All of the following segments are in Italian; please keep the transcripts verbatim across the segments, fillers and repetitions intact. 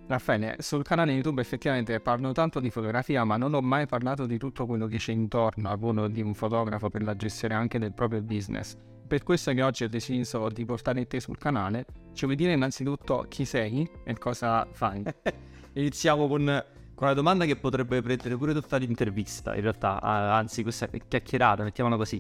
Raffaele, sul canale YouTube effettivamente parlo tanto di fotografia, ma non ho mai parlato di tutto quello che c'è intorno al ruolo di un fotografo per la gestione anche del proprio business. Per questo che oggi ho deciso di portare te sul canale. Ci vuoi dire innanzitutto chi sei e cosa fai? Iniziamo con, con la domanda che potrebbe prendere pure tutta l'intervista, in realtà, ah, anzi questa chiacchierata, mettiamola così.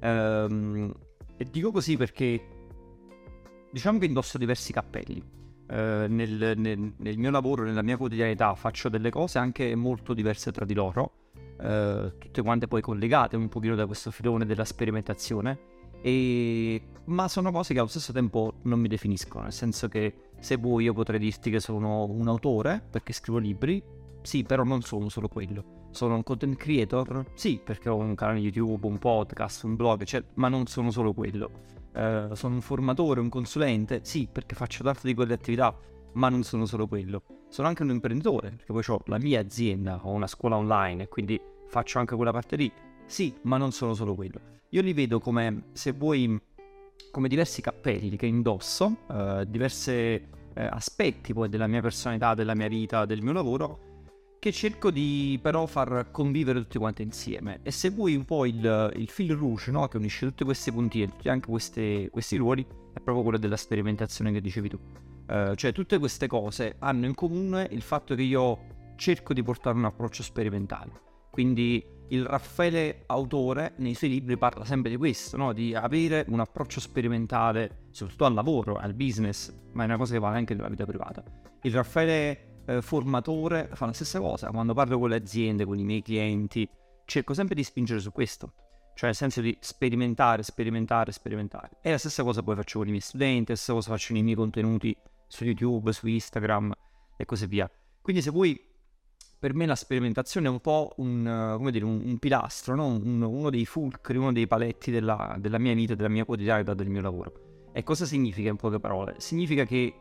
Ehm, e dico così perché diciamo che indosso diversi cappelli. Uh, nel, nel, nel mio lavoro, nella mia quotidianità faccio delle cose anche molto diverse tra di loro, uh, tutte quante poi collegate un pochino da questo filone della sperimentazione, e... ma sono cose che allo stesso tempo non mi definiscono, nel senso che se vuoi io potrei dirti che sono un autore perché scrivo libri, sì, però non sono solo quello. Sono un content creator, sì, perché ho un canale YouTube, un podcast, un blog, cioè, ma non sono solo quello. Uh, sono un formatore, un consulente, sì, perché faccio tante di quelle attività, ma non sono solo quello. Sono anche un imprenditore, perché poi ho la mia azienda, ho una scuola online e quindi faccio anche quella parte lì, sì, ma non sono solo quello. Io li vedo come, se vuoi, come diversi cappelli che indosso, uh, diversi uh, aspetti poi della mia personalità, della mia vita, del mio lavoro, che cerco di però far convivere tutti quanti insieme. E se vuoi un po' il, il fil rouge, no? Che unisce tutti questi puntini, tutti anche queste, questi ruoli, è proprio quello della sperimentazione che dicevi tu. Uh, cioè tutte queste cose hanno in comune il fatto che io cerco di portare un approccio sperimentale. Quindi il Raffaele autore nei suoi libri parla sempre di questo, no? Di avere un approccio sperimentale, soprattutto al lavoro, al business, ma è una cosa che vale anche nella vita privata. Il Raffaele Eh, formatore fa la stessa cosa. Quando parlo con le aziende, con i miei clienti, cerco sempre di spingere su questo, cioè nel senso di sperimentare, sperimentare, sperimentare. E la stessa cosa poi faccio con i miei studenti, la stessa cosa faccio nei miei contenuti su YouTube, su Instagram e così via. Quindi se vuoi, per me la sperimentazione è un po' un, come dire, un, un pilastro, no? un, uno dei fulcri, uno dei paletti della, della mia vita, della mia quotidianità, del mio lavoro. E cosa significa in poche parole? Significa che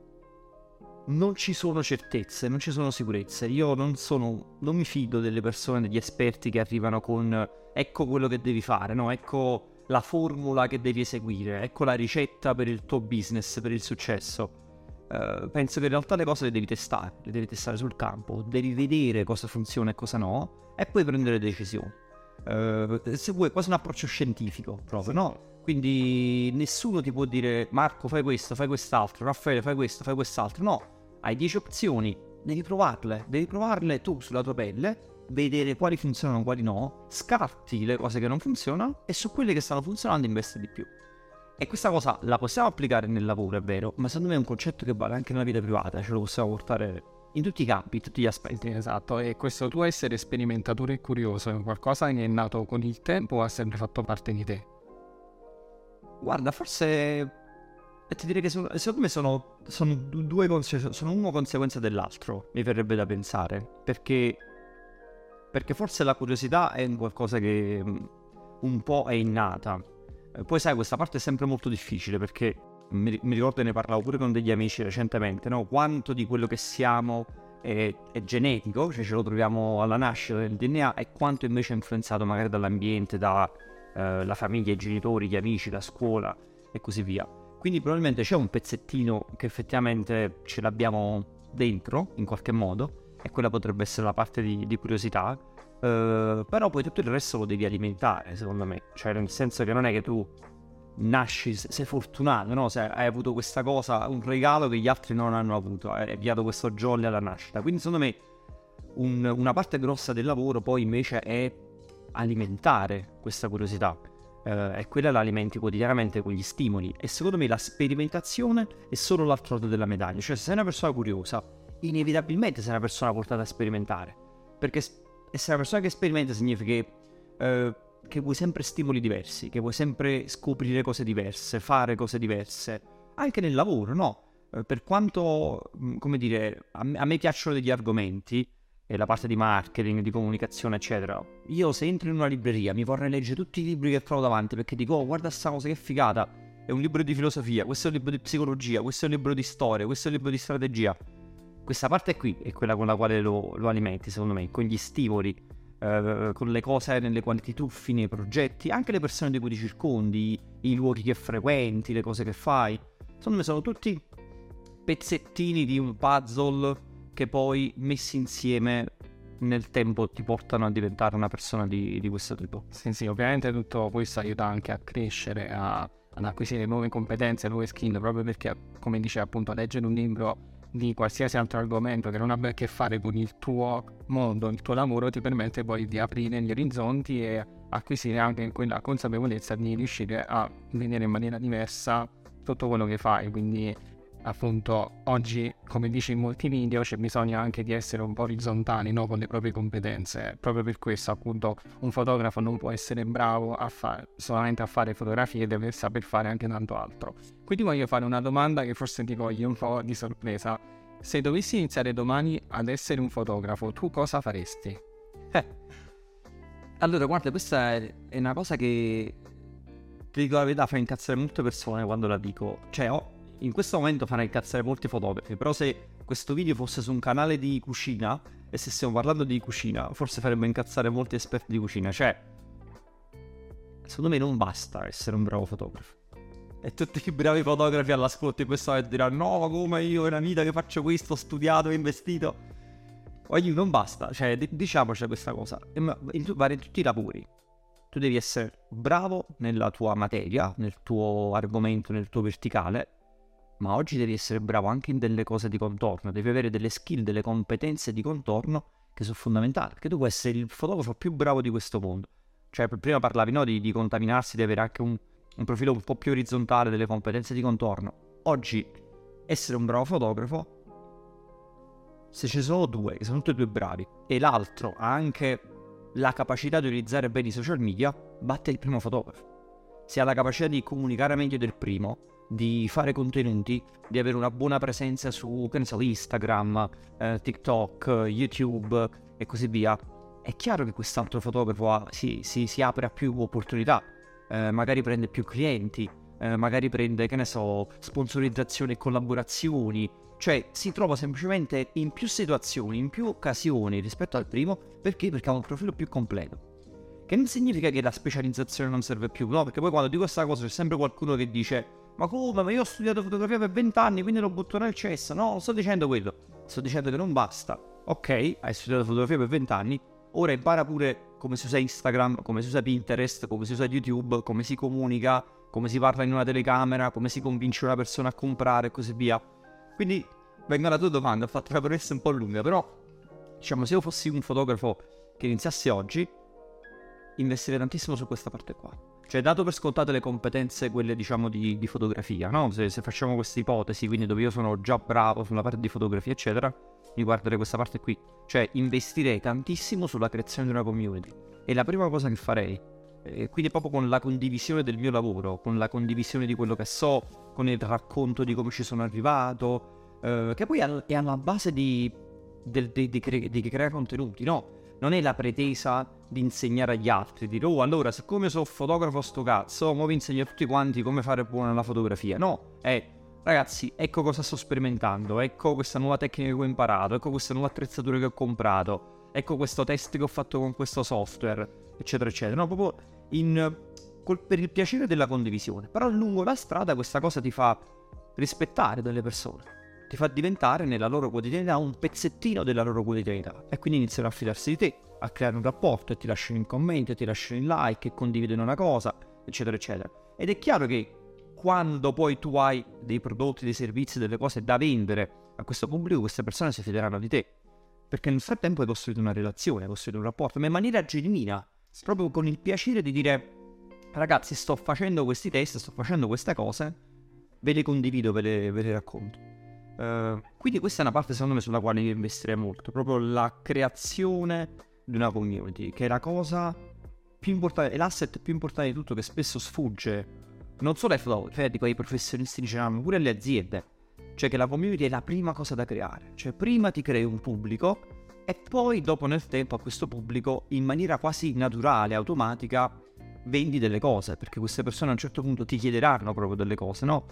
non ci sono certezze, non ci sono sicurezze. Io non sono, non mi fido delle persone, degli esperti che arrivano con ecco quello che devi fare, no? Ecco la formula che devi eseguire, ecco la ricetta per il tuo business, per il successo. Uh, penso che in realtà le cose le devi testare, le devi testare sul campo, devi vedere cosa funziona e cosa no, e poi prendere decisioni. Uh, se vuoi, quasi un approccio scientifico proprio, no? Quindi nessuno ti può dire Marco fai questo, fai quest'altro, Raffaele fai questo, fai quest'altro, no. Hai dieci opzioni, devi provarle, devi provarle tu sulla tua pelle, vedere quali funzionano, quali no, scarti le cose che non funzionano e su quelle che stanno funzionando investi di più. E questa cosa la possiamo applicare nel lavoro, è vero, ma secondo me è un concetto che vale anche nella vita privata, ce lo possiamo portare in tutti i campi, in tutti gli aspetti. Esatto, e questo tuo essere sperimentatore e curioso è qualcosa che è nato con il tempo o ha sempre fatto parte di te? Guarda, forse... E ti direi che sono, secondo me sono, sono due cose, sono uno conseguenza dell'altro, mi verrebbe da pensare, perché, perché forse la curiosità è un qualcosa che un po' è innata. Poi sai, questa parte è sempre molto difficile, perché mi, mi ricordo che ne parlavo pure con degli amici recentemente, no? Quanto di quello che siamo è, è genetico, cioè ce lo troviamo alla nascita nel D N A, e quanto invece è influenzato magari dall'ambiente, dalla eh, famiglia, i genitori, gli amici, la scuola e così via. Quindi probabilmente c'è un pezzettino che effettivamente ce l'abbiamo dentro, in qualche modo, e quella potrebbe essere la parte di, di curiosità, uh, però poi tutto il resto lo devi alimentare, secondo me. Cioè, nel senso che non è che tu nasci, sei fortunato, no? Se hai avuto questa cosa, un regalo che gli altri non hanno avuto, hai avviato questo jolly alla nascita. Quindi secondo me un, una parte grossa del lavoro poi invece è alimentare questa curiosità. Uh, e quella la alimenti quotidianamente con gli stimoli, e secondo me la sperimentazione è solo l'altro lato della medaglia. Cioè, se sei una persona curiosa, inevitabilmente sei una persona portata a sperimentare, perché essere una persona che sperimenta significa che, uh, che vuoi sempre stimoli diversi, che vuoi sempre scoprire cose diverse, fare cose diverse, anche nel lavoro, no? Uh, per quanto, come dire, a me, a me piacciono degli argomenti, e la parte di marketing, di comunicazione, eccetera. Io se entro in una libreria mi vorrei leggere tutti i libri che trovo davanti, perché dico, oh, guarda sta cosa che figata, è un libro di filosofia, questo è un libro di psicologia, questo è un libro di storia, questo è un libro di strategia. Questa parte qui è quella con la quale lo, lo alimenti, secondo me, con gli stimoli, eh, con le cose nelle quali ti tuffi nei progetti, anche le persone di cui ti circondi, i luoghi che frequenti, le cose che fai. Secondo me sono tutti pezzettini di un puzzle che poi messi insieme nel tempo ti portano a diventare una persona di, di questo tipo. Sì, sì, ovviamente tutto questo aiuta anche a crescere, a, ad acquisire nuove competenze, nuove skill, proprio perché, come dice appunto, leggere un libro di qualsiasi altro argomento che non abbia a che fare con il tuo mondo, il tuo lavoro, ti permette poi di aprire gli orizzonti e acquisire anche quella consapevolezza di riuscire a vedere in maniera diversa tutto quello che fai. Quindi appunto oggi, come dice in molti video, c'è bisogno anche di essere un po' orizzontali, no? Con le proprie competenze. Proprio per questo appunto un fotografo non può essere bravo a fare solamente a fare fotografie, deve saper fare anche tanto altro. Quindi voglio fare una domanda che forse ti coglie un po' di sorpresa. Se dovessi iniziare domani ad essere un fotografo, tu cosa faresti? Eh. Allora, guarda, questa è una cosa che, ti dico la verità, fa incazzare molte persone quando la dico. Cioè, ho in questo momento farà incazzare molti fotografi, però se questo video fosse su un canale di cucina e se stiamo parlando di cucina, forse farebbe incazzare molti esperti di cucina. Cioè, secondo me non basta essere un bravo fotografo. E tutti i bravi fotografi all'ascolto di questo diranno: no, ma come, io è una vita che faccio questo, ho studiato, ho investito. Oggi non basta, cioè diciamoci questa cosa, in tu, in tutti i lavori tu devi essere bravo nella tua materia, nel tuo argomento, nel tuo verticale, ma oggi devi essere bravo anche in delle cose di contorno, devi avere delle skill, delle competenze di contorno che sono fondamentali, perché tu puoi essere il fotografo più bravo di questo mondo. Cioè prima parlavi, no, di, di contaminarsi, di avere anche un, un profilo un po' più orizzontale delle competenze di contorno. Oggi essere un bravo fotografo, se ci sono due che sono tutti e due bravi e l'altro ha anche la capacità di utilizzare bene i social media, batte il primo fotografo. Se ha la capacità di comunicare meglio del primo, di fare contenuti, di avere una buona presenza su, che ne so, Instagram, eh, TikTok, YouTube e così via, è chiaro che quest'altro fotografo ha, si, si, si apre a più opportunità, eh, magari prende più clienti, eh, magari prende, che ne so, sponsorizzazioni e collaborazioni, cioè si trova semplicemente in più situazioni, in più occasioni rispetto al primo. Perché? Perché ha un profilo più completo. Che non significa che la specializzazione non serve più, no? Perché poi quando dico questa cosa c'è sempre qualcuno che dice: ma come? Ma io ho studiato fotografia per vent'anni, quindi lo butto nel cesso. No, non sto dicendo quello. Sto dicendo che non basta. Ok, hai studiato fotografia per vent'anni, ora impara pure come si usa Instagram, come si usa Pinterest, come si usa YouTube, come si comunica, come si parla in una telecamera, come si convince una persona a comprare e così via. Quindi vengo alla tua domanda, ho fatto una premessa un po' lunga, però diciamo, se io fossi un fotografo che iniziasse oggi, investirei tantissimo su questa parte qua. Cioè, dato per scontate le competenze, quelle diciamo di, di fotografia, no? Se, se facciamo questa ipotesi, quindi dove io sono già bravo sulla parte di fotografia, eccetera, mi guarderei questa parte qui. Cioè, investirei tantissimo sulla creazione di una community. E la prima cosa che farei, eh, quindi proprio con la condivisione del mio lavoro, con la condivisione di quello che so, con il racconto di come ci sono arrivato, eh, che poi è alla base di, del, di, di, cre- di creare contenuti, no? Non è la pretesa di insegnare agli altri, di dire: oh, allora, siccome sono fotografo sto cazzo, ora vi insegno a tutti quanti come fare buona la fotografia. No, è: ragazzi, ecco cosa sto sperimentando, ecco questa nuova tecnica che ho imparato, ecco questa nuova attrezzatura che ho comprato, ecco questo test che ho fatto con questo software, eccetera, eccetera. No, proprio in, col, per il piacere della condivisione. Però lungo la strada questa cosa ti fa rispettare delle persone, ti fa diventare nella loro quotidianità un pezzettino della loro quotidianità, e quindi iniziano a fidarsi di te, a creare un rapporto, e ti lasciano in commento, e ti lasciano in like, e condividono una cosa, eccetera eccetera. Ed è chiaro che quando poi tu hai dei prodotti, dei servizi, delle cose da vendere a questo pubblico, queste persone si fideranno di te, perché nel frattempo hai costruito una relazione, hai costruito un rapporto, ma in maniera genuina, proprio con il piacere di dire: ragazzi, sto facendo questi test, sto facendo queste cose, ve le condivido, ve le, ve le racconto. Uh, quindi questa è una parte secondo me sulla quale io investirei molto, proprio la creazione di una community, che è la cosa più importante, è l'asset più importante di tutto, che spesso sfugge non solo ai fotografi, dico ai professionisti in generale, ma pure alle aziende. Cioè che la community è la prima cosa da creare, cioè prima ti crei un pubblico e poi dopo nel tempo a questo pubblico in maniera quasi naturale, automatica, vendi delle cose, perché queste persone a un certo punto ti chiederanno proprio delle cose, no?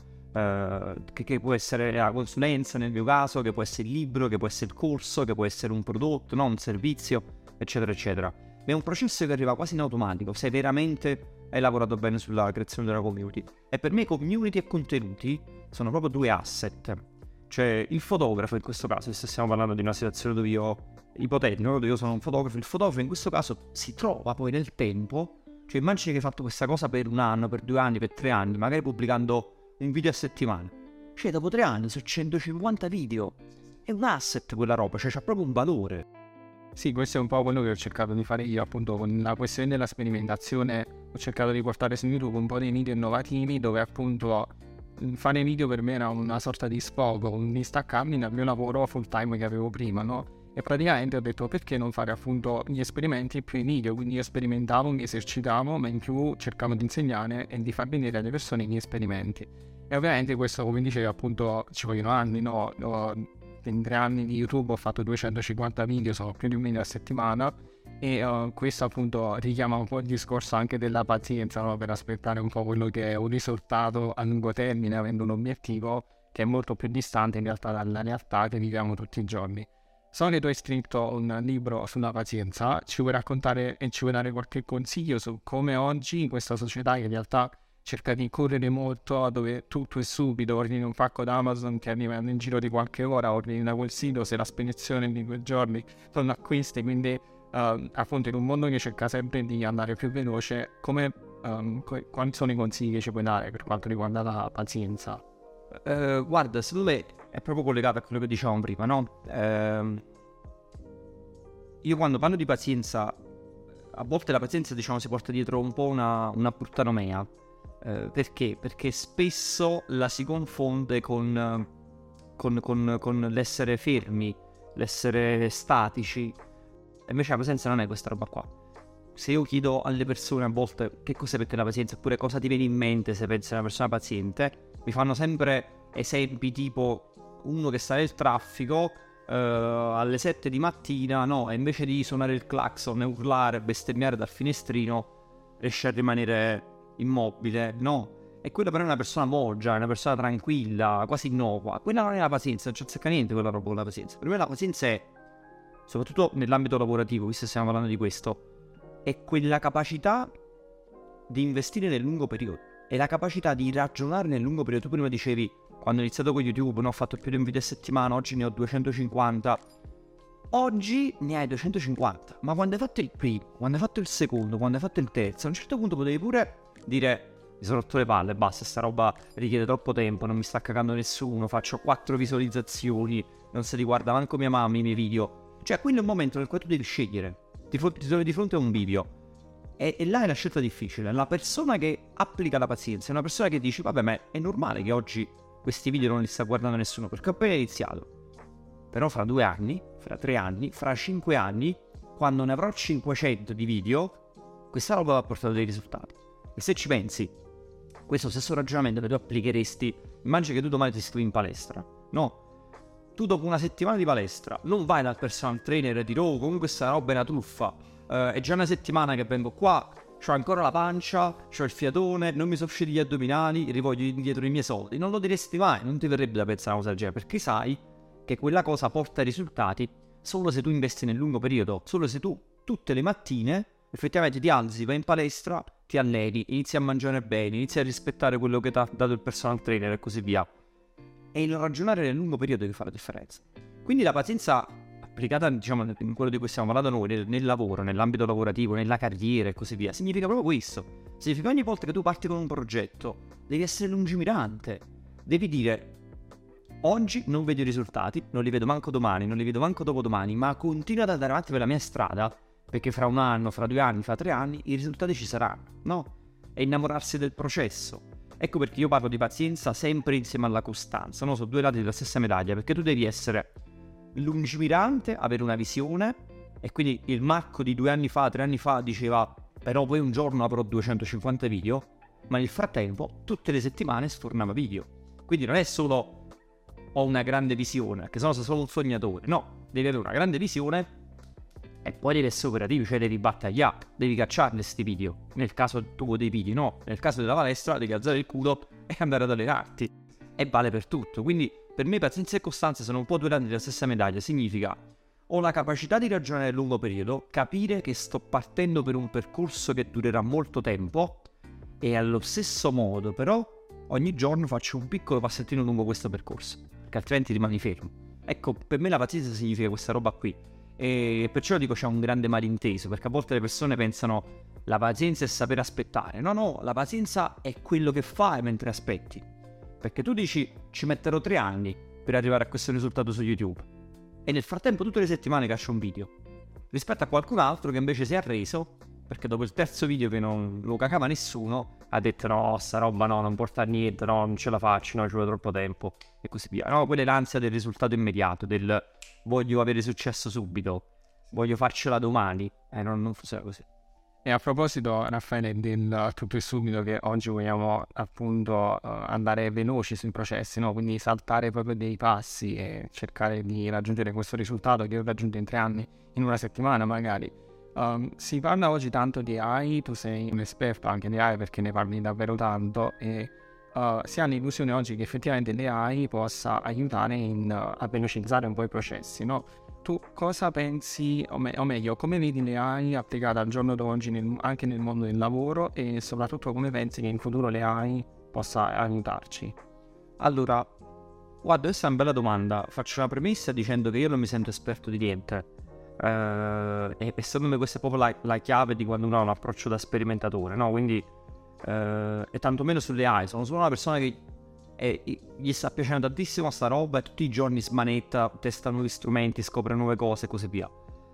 Uh, che, che può essere la consulenza nel mio caso, che può essere il libro, che può essere il corso, che può essere un prodotto, no? Un servizio, eccetera eccetera. Ma è un processo che arriva quasi in automatico se veramente hai lavorato bene sulla creazione della community. E per me community e contenuti sono proprio due asset. Cioè il fotografo in questo caso, se stiamo parlando di una situazione dove io, ipotetica, dove io sono un fotografo, il fotografo in questo caso si trova poi nel tempo, cioè immagini che hai fatto questa cosa per un anno, per due anni, per tre anni, magari pubblicando un video a settimana. Cioè dopo tre anni su centocinquanta video è un asset quella roba, cioè c'ha proprio un valore. Sì, questo è un po' quello che ho cercato di fare io, appunto con la questione della sperimentazione. Ho cercato di portare su YouTube un po' dei video innovativi dove appunto fare video per me era una sorta di sfogo, un distaccarmi dal mio lavoro full time che avevo prima, no? E praticamente ho detto perché non fare appunto gli esperimenti più in video, quindi io sperimentavo, mi esercitavo, ma in più cercavo di insegnare e di far vedere alle persone i miei esperimenti. E ovviamente questo, come dicevo, appunto ci vogliono anni, no? In tre anni di YouTube ho fatto duecentocinquanta video, sono più di un video a settimana, e uh, questo appunto richiama un po' il discorso anche della pazienza, no? Per aspettare un po' quello che è un risultato a lungo termine, avendo un obiettivo che è molto più distante in realtà dalla realtà che viviamo tutti i giorni. So che tu hai scritto un libro sulla pazienza, ci vuoi raccontare e ci vuoi dare qualche consiglio su come oggi in questa società che in realtà cerca di correre molto, dove tutto è subito, ordini un pacco da Amazon che arriva nel giro di qualche ora, ordini da quel sito, se la spedizione di due giorni non acquisti, quindi uh, appunto in un mondo che cerca sempre di andare più veloce, come, um, qu- quali sono i consigli che ci puoi dare per quanto riguarda la pazienza? Uh, guarda, secondo me è proprio collegato a quello che dicevamo prima, no? Uh, io quando parlo di pazienza, a volte la pazienza, diciamo, si porta dietro un po' una, una brutta nomea. Uh, perché? Perché spesso la si confonde con, con, con, con l'essere fermi, l'essere statici. E invece la pazienza non è questa roba qua. Se io chiedo alle persone a volte che cos'è per te la pazienza, oppure cosa ti viene in mente se pensi a una persona paziente, mi fanno sempre esempi tipo uno che sta nel traffico uh, alle sette di mattina, no, e invece di suonare il clacson e urlare, bestemmiare dal finestrino, riesce a rimanere immobile, no. E quella però è una persona moggia, è una persona tranquilla, quasi innocua. Quella non è la pazienza, non c'è azzecca niente quella roba con la pazienza. Per me la pazienza è, soprattutto nell'ambito lavorativo, visto che stiamo parlando di questo, è quella capacità di investire nel lungo periodo, è la capacità di ragionare nel lungo periodo. Tu prima dicevi, quando ho iniziato con YouTube, no, ho fatto più di un video a settimana, oggi ne ho duecentocinquanta. Oggi ne hai duecentocinquanta, ma quando hai fatto il primo, quando hai fatto il secondo, quando hai fatto il terzo, a un certo punto potevi pure dire mi sono rotto le palle, basta, sta roba richiede troppo tempo, non mi sta cagando nessuno, faccio quattro visualizzazioni, non si riguarda manco mia mamma i miei video. Cioè, quello è un momento nel quale tu devi scegliere, ti, fo- ti trovi di fronte a un bivio e-, e là è la scelta difficile. La persona che applica la pazienza è una persona che dice vabbè, ma è normale che oggi questi video non li sta guardando nessuno perché ho appena iniziato, però fra due anni, fra tre anni, fra cinque anni, quando ne avrò cinquecento di video, questa roba va a portare dei risultati. E se ci pensi, questo stesso ragionamento che tu applicheresti, immagina che tu domani ti iscrivi in palestra, no? Tu dopo una settimana di palestra non vai dal personal trainer e dire oh, comunque questa roba è una truffa, uh, è già una settimana che vengo qua, c'ho ancora la pancia, c'ho il fiatone, non mi sono usciti gli addominali, rivoglio indietro i miei soldi. Non lo diresti mai, non ti verrebbe da pensare a una cosa del genere, perché sai che quella cosa porta risultati solo se tu investi nel lungo periodo, solo se tu tutte le mattine effettivamente ti alzi, vai in palestra, ti alleni, inizi a mangiare bene, inizi a rispettare quello che ti ha dato il personal trainer e così via. È il ragionare nel lungo periodo che fa la differenza. Quindi la pazienza applicata, diciamo, in quello di cui stiamo parlando noi, nel, nel lavoro, nell'ambito lavorativo, nella carriera e così via, significa proprio questo. Significa ogni volta che tu parti con un progetto, devi essere lungimirante. Devi dire oggi non vedo i risultati, non li vedo manco domani, non li vedo manco dopodomani, ma continuo ad andare avanti per la mia strada, perché fra un anno, fra due anni, fra tre anni i risultati ci saranno, no? E innamorarsi del processo. Ecco perché io parlo di pazienza sempre insieme alla costanza, no? Sono due lati della stessa medaglia, perché tu devi essere lungimirante, avere una visione, e quindi il Marco di due anni fa, tre anni fa diceva però poi un giorno avrò duecentocinquanta video, ma nel frattempo tutte le settimane sfornava video. Quindi non è solo ho una grande visione, che sennò sei solo un sognatore, no, devi avere una grande visione e poi devi essere operativo, cioè devi battagliare, devi cacciarle sti video. Nel caso tuo dei video, no, nel caso della palestra devi alzare il culo e andare ad allenarti, e vale per tutto. Quindi per me pazienza e costanza sono un po' due lati della stessa medaglia. Significa ho la capacità di ragionare a lungo periodo, capire che sto partendo per un percorso che durerà molto tempo, e allo stesso modo però ogni giorno faccio un piccolo passettino lungo questo percorso. perché altrimenti rimani fermo. Ecco, per me la pazienza significa questa roba qui, e perciò dico c'è un grande malinteso, perché a volte le persone pensano la pazienza è saper aspettare. No, no, la pazienza è quello che fai mentre aspetti, perché tu dici ci metterò tre anni per arrivare a questo risultato su YouTube, e nel frattempo tutte le settimane caccio un video, rispetto a qualcun altro che invece si è arreso perché dopo il terzo video che non lo cacava nessuno ha detto no, sta roba no, non porta a niente, no, non ce la faccio, no, ci vuole troppo tempo e così via. No, quella è l'ansia del risultato immediato, del voglio avere successo subito, voglio farcela domani, eh non, non funziona così. E a proposito, Raffaele, del tutto e subito, che oggi vogliamo appunto uh, andare veloci sui processi, no? Quindi saltare proprio dei passi e cercare di raggiungere questo risultato che ho raggiunto in tre anni, in una settimana magari. Um, si parla oggi tanto di A I, tu sei un esperto anche di A I perché ne parli davvero tanto, e uh, si ha l'illusione oggi che effettivamente l'A I possa aiutare in, uh, a velocizzare un po' i processi, no? Tu cosa pensi, o, me- o meglio, come vedi l'A I applicata al giorno d'oggi nel- anche nel mondo del lavoro, e soprattutto come pensi che in futuro l'A I possa aiutarci? Allora, guarda, questa è una bella domanda. Faccio una premessa dicendo che io non mi sento esperto di niente. Uh, e, e secondo me questa è proprio la, la chiave di quando uno ha un approccio da sperimentatore, no? Quindi, uh, e tantomeno sulle A I. Sono solo una persona che e gli sta piacendo tantissimo sta roba e tutti i giorni smanetta, testa nuovi strumenti, scopre nuove cose e così via.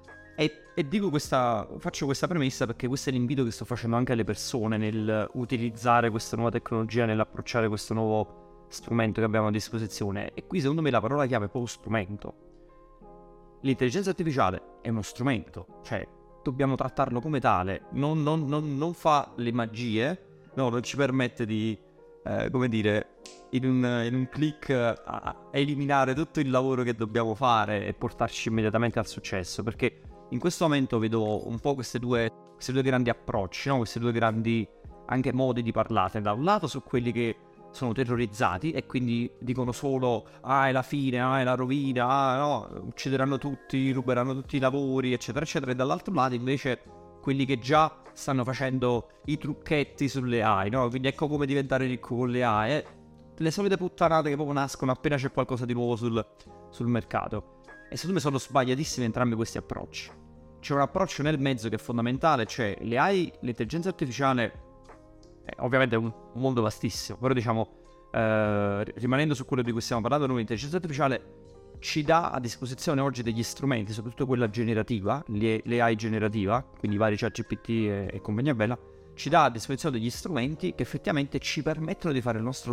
E, e dico questa, faccio questa premessa perché questo è l'invito che sto facendo anche alle persone nel utilizzare questa nuova tecnologia, nell'approcciare questo nuovo strumento che abbiamo a disposizione. E qui secondo me la parola chiave è proprio strumento. L'intelligenza artificiale è uno strumento, cioè dobbiamo trattarlo come tale, non, non, non, non fa le magie, no, non ci permette di, eh, come dire, in un, in un click a, a eliminare tutto il lavoro che dobbiamo fare e portarci immediatamente al successo, perché in questo momento vedo un po' queste due, questi due grandi approcci, no? Questi due grandi anche modi di parlare. Da un lato su quelli che sono terrorizzati e quindi dicono solo ah è la fine, ah è la rovina, ah no, uccideranno tutti, ruberanno tutti i lavori, eccetera eccetera, e dall'altro lato invece quelli che già stanno facendo i trucchetti sulle A I, no? Quindi ecco come diventare ricco con le A I, eh? Le solite puttanate che proprio nascono appena c'è qualcosa di nuovo sul, sul mercato. E secondo me sono sbagliatissimi entrambi questi approcci. C'è un approccio nel mezzo che è fondamentale, cioè le A I, l'intelligenza artificiale eh, ovviamente è un, un mondo vastissimo, però diciamo eh, rimanendo su quello di cui stiamo parlando noi, l'intelligenza artificiale ci dà a disposizione oggi degli strumenti, soprattutto quella generativa, le, le A I generativa, quindi i vari ChatGPT e, e compagnia bella, ci dà a disposizione degli strumenti che effettivamente ci permettono di fare il nostro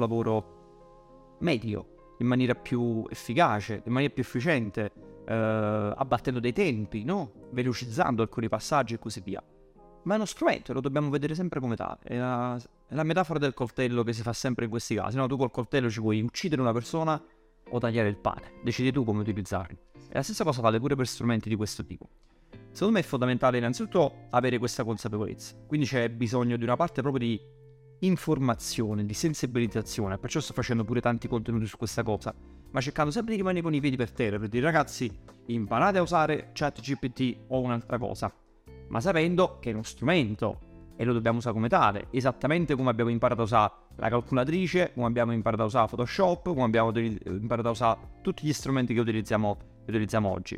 lavoro meglio, in maniera più efficace, in maniera più efficiente, eh, abbattendo dei tempi, no? Velocizzando alcuni passaggi e così via. Ma è uno strumento e lo dobbiamo vedere sempre come tale. È la, è la metafora del coltello che si fa sempre in questi casi, no? Tu col coltello ci puoi uccidere una persona o tagliare il pane, decidi tu come utilizzarli. E la stessa cosa vale pure per strumenti di questo tipo. Secondo me è fondamentale innanzitutto avere questa consapevolezza, quindi c'è bisogno di una parte proprio di informazione, di sensibilizzazione, perciò sto facendo pure tanti contenuti su questa cosa, ma cercando sempre di rimanere con i piedi per terra, per dire ragazzi, imparate a usare ChatGPT o un'altra cosa, ma sapendo che è uno strumento e lo dobbiamo usare come tale, esattamente come abbiamo imparato a usare la calcolatrice, come abbiamo imparato a usare Photoshop, come abbiamo imparato a usare tutti gli strumenti che utilizziamo, che utilizziamo oggi,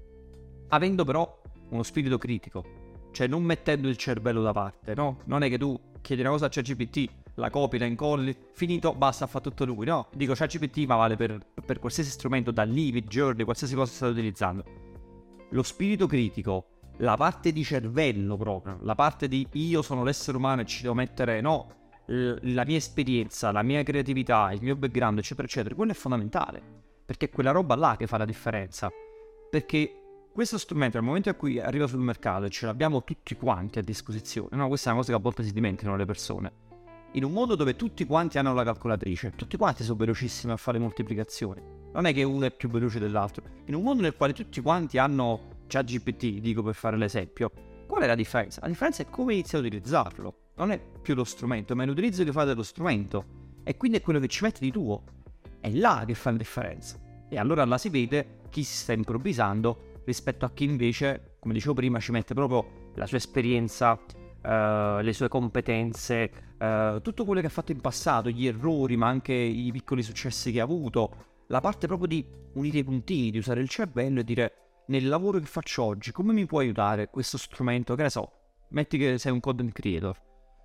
avendo però uno spirito critico, cioè non mettendo il cervello da parte, no? Non è che tu chiedi una cosa a ChatGPT, la copi, la incolli, finito, basta, fa tutto lui, no? Dico ChatGPT ma vale per, per qualsiasi strumento, da Live, Journey, qualsiasi cosa state utilizzando. Lo spirito critico, la parte di cervello proprio, la parte di io sono l'essere umano e ci devo mettere, no, la mia esperienza, la mia creatività, il mio background, eccetera, eccetera, quello è fondamentale, perché è quella roba là che fa la differenza, perché questo strumento, nel momento in cui arriva sul mercato e ce l'abbiamo tutti quanti a disposizione, no, questa è una cosa che a volte si dimenticano le persone, in un mondo dove tutti quanti hanno la calcolatrice, tutti quanti sono velocissimi a fare moltiplicazioni, non è che uno è più veloce dell'altro, in un mondo nel quale tutti quanti hanno ChatGPT, dico per fare l'esempio, qual è la differenza? La differenza è come inizi a utilizzarlo, non è più lo strumento, ma è l'utilizzo che fai dello strumento, e quindi è quello che ci metti di tuo, è là che fa la differenza, e allora là si vede chi si sta improvvisando rispetto a chi invece, come dicevo prima, ci mette proprio la sua esperienza, uh, le sue competenze, uh, tutto quello che ha fatto in passato, gli errori, ma anche i piccoli successi che ha avuto, la parte proprio di unire i puntini, di usare il cervello e dire nel lavoro che faccio oggi come mi può aiutare questo strumento, che ne so, metti che sei un content creator.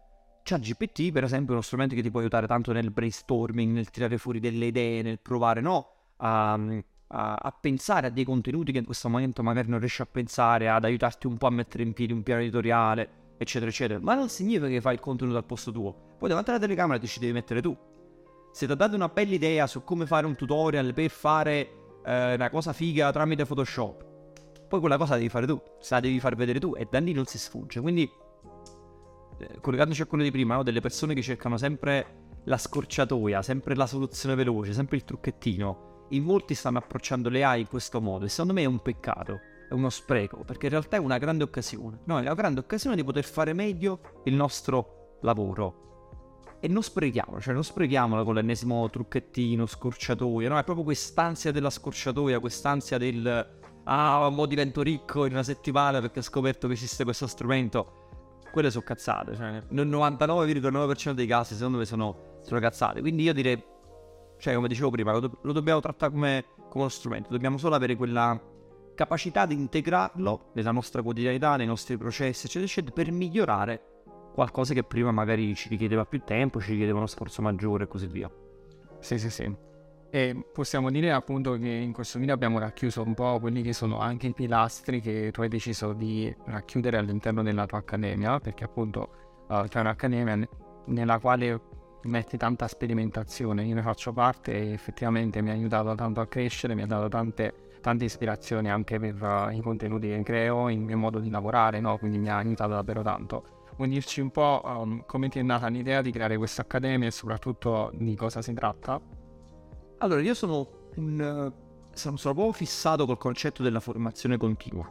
ChatGPT per esempio è uno strumento che ti può aiutare tanto nel brainstorming, nel tirare fuori delle idee, nel provare no a, a, a pensare a dei contenuti che in questo momento magari non riesci a pensare, ad aiutarti un po' a mettere in piedi un piano editoriale, eccetera eccetera. Ma non significa che fai il contenuto al posto tuo, poi davanti alla telecamera ti ci devi mettere tu. Se ti ho dato una bella idea su come fare un tutorial per fare eh, una cosa figa tramite Photoshop, poi quella cosa la devi fare tu, se la devi far vedere tu, e da lì non si sfugge. Quindi eh, collegandoci a quello di prima, no? Delle persone che cercano sempre la scorciatoia, sempre la soluzione veloce, sempre il trucchettino. In molti stanno approcciando le A I in questo modo, e secondo me è un peccato, è uno spreco, perché in realtà è una grande occasione. No, è una grande occasione di poter fare meglio il nostro lavoro. E non sprechiamolo, cioè non sprechiamolo con l'ennesimo trucchettino, scorciatoia, no? È proprio quest'ansia della scorciatoia, quest'ansia del ah, mo divento ricco in una settimana perché ho scoperto che esiste questo strumento. Quelle sono cazzate, cioè nel novantanove virgola nove per cento dei casi secondo me sono, sono cazzate. Quindi io direi, cioè come dicevo prima, lo, do- lo dobbiamo trattare come, come uno strumento, dobbiamo solo avere quella capacità di integrarlo nella nostra quotidianità, nei nostri processi, eccetera, eccetera, per migliorare qualcosa che prima magari ci richiedeva più tempo, ci richiedeva uno sforzo maggiore e così via. Sì, sì, sì. E possiamo dire appunto che in questo video abbiamo racchiuso un po' quelli che sono anche i pilastri che tu hai deciso di racchiudere all'interno della tua accademia, perché appunto uh, c'è un'accademia n- nella quale metti tanta sperimentazione. Io ne faccio parte e effettivamente mi ha aiutato tanto a crescere, mi ha dato tante, tante ispirazioni anche per uh, i contenuti che creo, il mio modo di lavorare, no? Quindi mi ha aiutato davvero tanto. Vuoi dirci un po' um, come ti è nata l'idea di creare questa accademia e soprattutto di cosa si tratta? Allora, io sono un uh, sono, sono proprio fissato col concetto della formazione continua.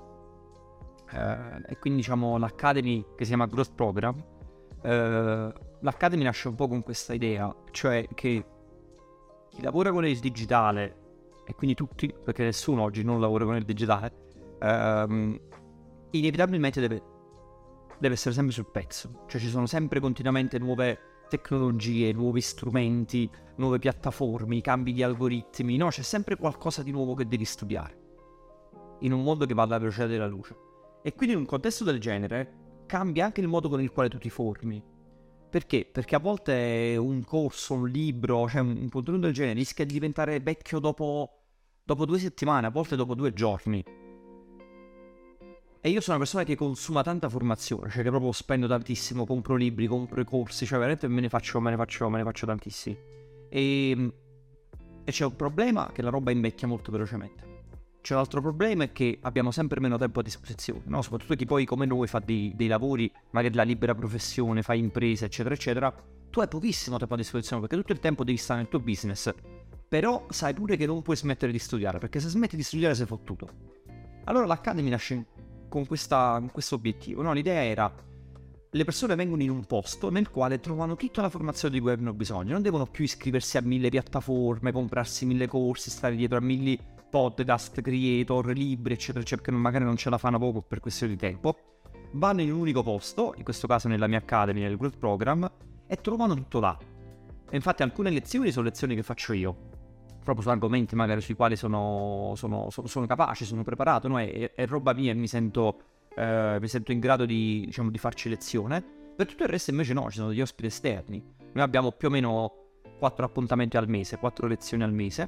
Uh, e quindi diciamo l'Academy, che si chiama Growth Program, uh, l'Academy nasce un po' con questa idea, cioè che chi lavora con il digitale, e quindi tutti, perché nessuno oggi non lavora con il digitale, uh, inevitabilmente deve deve essere sempre sul pezzo, cioè ci sono sempre continuamente nuove tecnologie, nuovi strumenti, nuove piattaforme, cambi di algoritmi, no? C'è sempre qualcosa di nuovo che devi studiare in un mondo che va alla velocità della luce. E quindi in un contesto del genere cambia anche il modo con il quale tu ti formi. Perché? Perché a volte un corso, un libro, cioè un contenuto del genere rischia di diventare vecchio dopo, dopo due settimane, a volte dopo due giorni. E io sono una persona che consuma tanta formazione, cioè che proprio spendo tantissimo, compro libri, compro i corsi, cioè veramente me ne faccio, me ne faccio, me ne faccio tantissimi. E, e c'è un problema, che la roba invecchia molto velocemente. C'è un altro problema, è che abbiamo sempre meno tempo a disposizione, no? Soprattutto chi poi come noi fa dei, dei lavori, magari la libera professione, fa imprese, eccetera, eccetera. Tu hai pochissimo tempo a disposizione perché tutto il tempo devi stare nel tuo business. Però sai pure che non puoi smettere di studiare, perché se smetti di studiare sei fottuto. Allora l'Academy nasce con questa, con questo obiettivo, no? L'idea era: le persone vengono in un posto nel quale trovano tutta la formazione di cui hanno bisogno, non devono più iscriversi a mille piattaforme, comprarsi mille corsi, stare dietro a mille podcast, creator, libri, eccetera, eccetera, perché magari non ce la fanno proprio per questione di tempo. Vanno in un unico posto, in questo caso nella mia Academy, nel Growth Program, e trovano tutto là. E infatti alcune lezioni sono lezioni che faccio io, proprio su argomenti magari sui quali sono, sono, sono, sono capace, sono preparato, no? È, è roba mia e mi sento, eh, mi sento in grado di, diciamo, di farci lezione. Per tutto il resto invece no, ci sono degli ospiti esterni. Noi abbiamo più o meno quattro appuntamenti al mese, quattro lezioni al mese,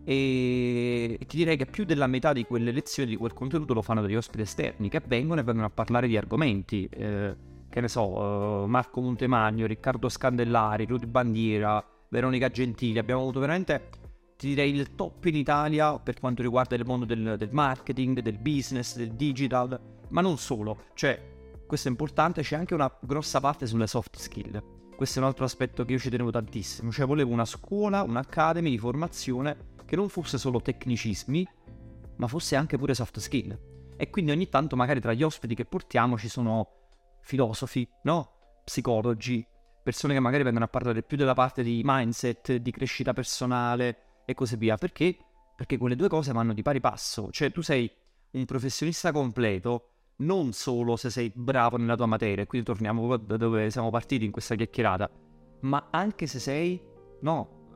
e, e ti direi che più della metà di quelle lezioni, di quel contenuto, lo fanno degli ospiti esterni che vengono e vengono a parlare di argomenti, eh, che ne so, uh, Marco Montemagno, Riccardo Scandellari, Rudy Bandiera, Veronica Gentili. Abbiamo avuto veramente, ti direi, il top in Italia per quanto riguarda il mondo del, del marketing, del business, del digital, ma non solo. Cioè, questo è importante, c'è anche una grossa parte sulle soft skill. Questo è un altro aspetto che io ci tenevo tantissimo, cioè volevo una scuola, un'academy di formazione che non fosse solo tecnicismi, ma fosse anche pure soft skill. E quindi ogni tanto magari tra gli ospiti che portiamo ci sono filosofi, no? Psicologi, persone che magari vengono a parlare più della parte di mindset, di crescita personale e così via. Perché? Perché quelle due cose vanno di pari passo. Cioè tu sei un professionista completo non solo se sei bravo nella tua materia, e quindi torniamo da dove siamo partiti in questa chiacchierata, ma anche se sei, no,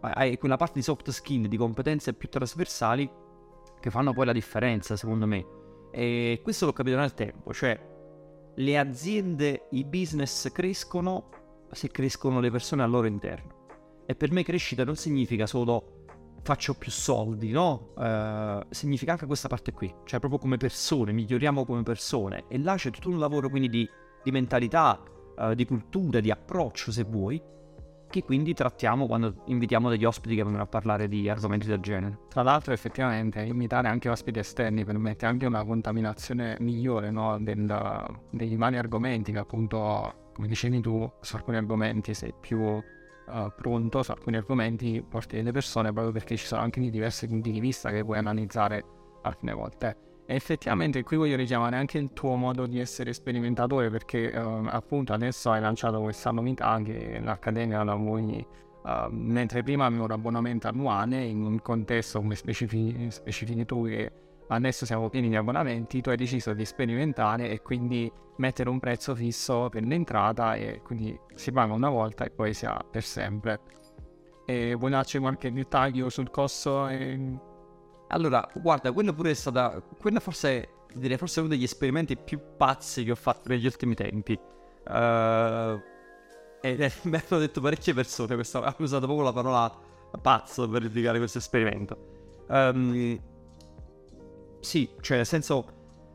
hai quella parte di soft skill, di competenze più trasversali che fanno poi la differenza, secondo me. E questo l'ho capito nel tempo, cioè le aziende, i business crescono se crescono le persone al loro interno. E per me crescita non significa solo faccio più soldi, no? Uh, significa anche questa parte qui, cioè proprio come persone, miglioriamo come persone. E là c'è tutto un lavoro quindi di, di mentalità, uh, di cultura, di approccio, se vuoi, che quindi trattiamo quando invitiamo degli ospiti che vengono a parlare di argomenti del genere. Tra l'altro effettivamente invitare anche ospiti esterni permette anche una contaminazione migliore, no? Del, dei vari argomenti che appunto, come dicevi tu, su alcuni argomenti sei più uh, pronto, su alcuni argomenti porti delle persone proprio perché ci sono anche di diversi punti di vista che puoi analizzare alcune volte. E effettivamente qui voglio richiamare anche il tuo modo di essere sperimentatore, perché uh, appunto adesso hai lanciato questa novità che l'Accademia la vuoi, uh, mentre prima avevo un abbonamento annuale in un contesto come specifichi, specifichi tu che adesso siamo pieni di abbonamenti, tu hai deciso di sperimentare e quindi mettere un prezzo fisso per l'entrata e quindi si paga una volta e poi si ha per sempre. E vuoi darci qualche dettaglio sul costo? E... Allora, guarda, quello pure è stata, quello forse, direi forse uno degli esperimenti più pazzi che ho fatto negli ultimi tempi. Uh, e eh, mi hanno detto parecchie persone, questa, ho usato proprio la parola pazzo per indicare questo esperimento. Um, sì, cioè nel senso,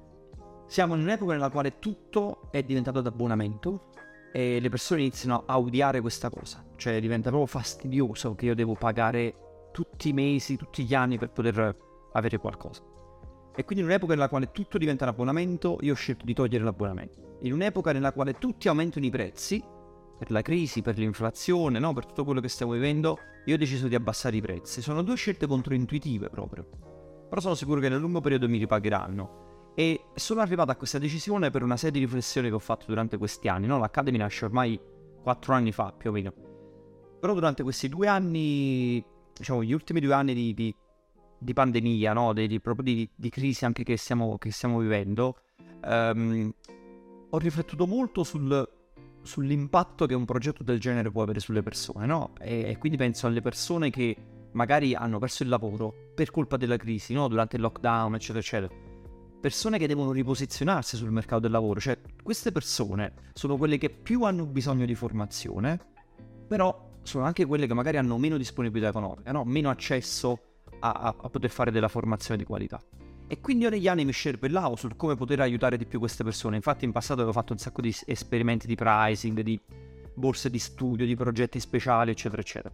siamo in un'epoca nella quale tutto è diventato ad abbonamento e le persone iniziano a odiare questa cosa. Cioè diventa proprio fastidioso che io devo pagare tutti i mesi, tutti gli anni per poter avere qualcosa. E quindi in un'epoca nella quale tutto diventa un abbonamento, io ho scelto di togliere l'abbonamento. In un'epoca nella quale tutti aumentano i prezzi, per la crisi, per l'inflazione, no? Per tutto quello che stiamo vivendo, io ho deciso di abbassare i prezzi. Sono due scelte controintuitive proprio. Però sono sicuro che nel lungo periodo mi ripagheranno. E sono arrivato a questa decisione per una serie di riflessioni che ho fatto durante questi anni, no? L'Academy nasce ormai quattro anni fa, più o meno. Però durante questi due anni... diciamo gli ultimi due anni di, di, di pandemia, no? di, di, proprio di, di crisi anche che stiamo, che stiamo vivendo, um, ho riflettuto molto sul, sull'impatto che un progetto del genere può avere sulle persone, no? E, e quindi penso alle persone che magari hanno perso il lavoro per colpa della crisi, no? Durante il lockdown, eccetera, eccetera. Persone che devono riposizionarsi sul mercato del lavoro, cioè queste persone sono quelle che più hanno bisogno di formazione, però sono anche quelle che magari hanno meno disponibilità economica, no? Meno accesso a, a, a poter fare della formazione di qualità. E quindi io negli anni mi scervellavo sul come poter aiutare di più queste persone. Infatti in passato avevo fatto un sacco di esperimenti di pricing, di borse di studio, di progetti speciali, eccetera, eccetera.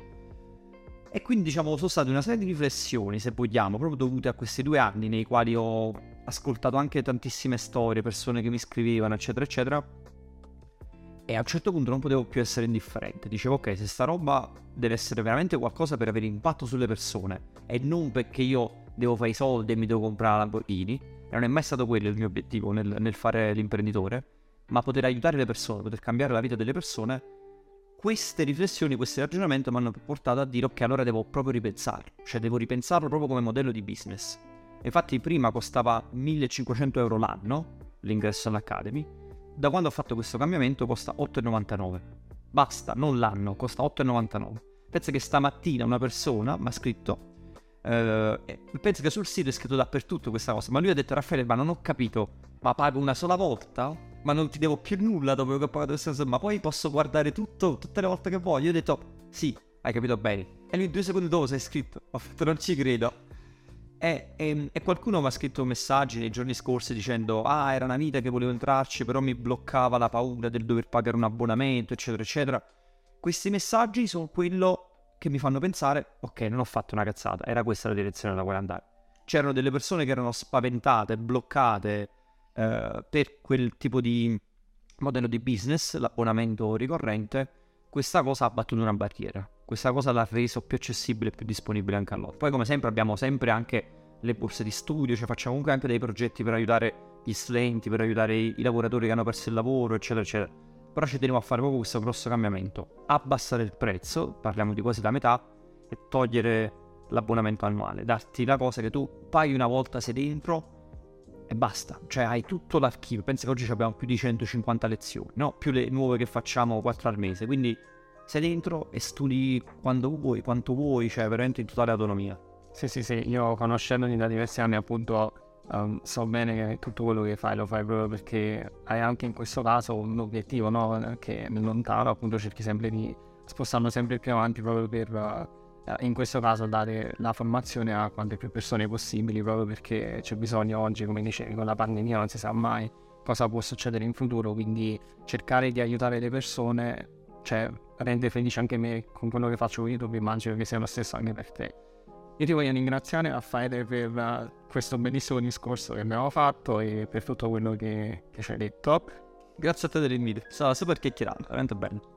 E quindi diciamo sono state una serie di riflessioni, se vogliamo, proprio dovute a questi due anni nei quali ho ascoltato anche tantissime storie, persone che mi scrivevano, eccetera, eccetera. E a un certo punto non potevo più essere indifferente. Dicevo, ok, se sta roba deve essere veramente qualcosa per avere impatto sulle persone e non perché io devo fare i soldi e mi devo comprare la Lamborghini, e non è mai stato quello il mio obiettivo nel, nel fare l'imprenditore, ma poter aiutare le persone, poter cambiare la vita delle persone. Queste riflessioni, questi ragionamenti mi hanno portato a dire, ok, allora devo proprio ripensarlo, cioè devo ripensarlo proprio come modello di business. Infatti prima costava millecinquecento euro l'anno l'ingresso all'Academy. Da quando ho fatto questo cambiamento costa otto e novantanove. Basta, non l'anno, costa otto e novantanove. Penso che stamattina una persona mi ha scritto, eh, penso che sul sito è scritto dappertutto questa cosa, ma lui ha detto, Raffaele, ma non ho capito, ma pago una sola volta? Ma non ti devo più nulla dopo che ho pagato questa cosa, ma poi posso guardare tutto, tutte le volte che voglio? Io ho detto, sì, hai capito bene. E lui due secondi dopo si è scritto, ho fatto, non ci credo. E, e, e qualcuno mi ha scritto messaggi nei giorni scorsi dicendo, ah, era una vita che volevo entrarci, però mi bloccava la paura del dover pagare un abbonamento, eccetera, eccetera. Questi messaggi sono quello che mi fanno pensare, ok, non ho fatto una cazzata, era questa la direzione nella quale andare. C'erano delle persone che erano spaventate, bloccate eh, per quel tipo di modello di business, l'abbonamento ricorrente. Questa cosa ha battuto una barriera. Questa cosa l'ha reso più accessibile e più disponibile anche a loro. Poi come sempre abbiamo sempre anche le borse di studio, cioè facciamo comunque anche dei progetti per aiutare gli studenti, per aiutare i, i lavoratori che hanno perso il lavoro, eccetera, eccetera. Però ci tenevo a fare proprio questo grosso cambiamento. Abbassare il prezzo, parliamo di quasi la metà, e togliere l'abbonamento annuale. Darti la cosa che tu paghi una volta, sei dentro e basta. Cioè hai tutto l'archivio. Pensa che oggi abbiamo più di centocinquanta lezioni, no? Più le nuove che facciamo quattro al mese. Quindi sei dentro e studi quando vuoi, quanto vuoi, cioè veramente in totale autonomia. Sì, sì, sì, io conoscendoti da diversi anni appunto um, so bene che tutto quello che fai lo fai proprio perché hai anche in questo caso un obiettivo, no? Che nel lontano appunto cerchi sempre di spostarlo sempre più avanti proprio per uh, in questo caso dare la formazione a quante più persone possibili, proprio perché c'è bisogno oggi, come dicevi, con la pandemia non si sa mai cosa può succedere in futuro, quindi cercare di aiutare le persone, cioè rende felice anche me con quello che faccio con YouTube, immagino che sia lo stesso anche per te. Io ti voglio ringraziare, Raffaele, per uh, questo bellissimo discorso che abbiamo fatto e per tutto quello che, che ci hai detto. Grazie a te dell'invito, è stata super chiacchierata, veramente bello.